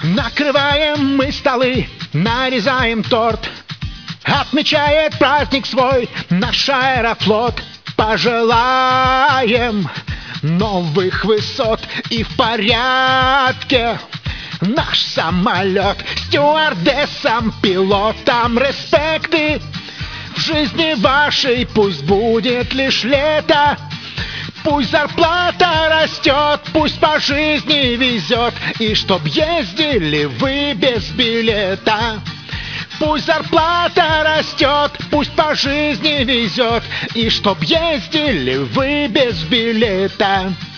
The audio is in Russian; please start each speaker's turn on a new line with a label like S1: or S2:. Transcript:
S1: Накрываем мы столы, нарезаем торт. Отмечает праздник свой наш Аэрофлот. Пожелаем новых высот и в порядке наш самолет. Стюардессам, пилотам респекты. В жизни вашей пусть будет лишь лето. Пусть зарплата растет, пусть по жизни везет, и чтоб ездили вы без билета. Пусть зарплата растет, пусть по жизни везет, и чтоб ездили вы без билета.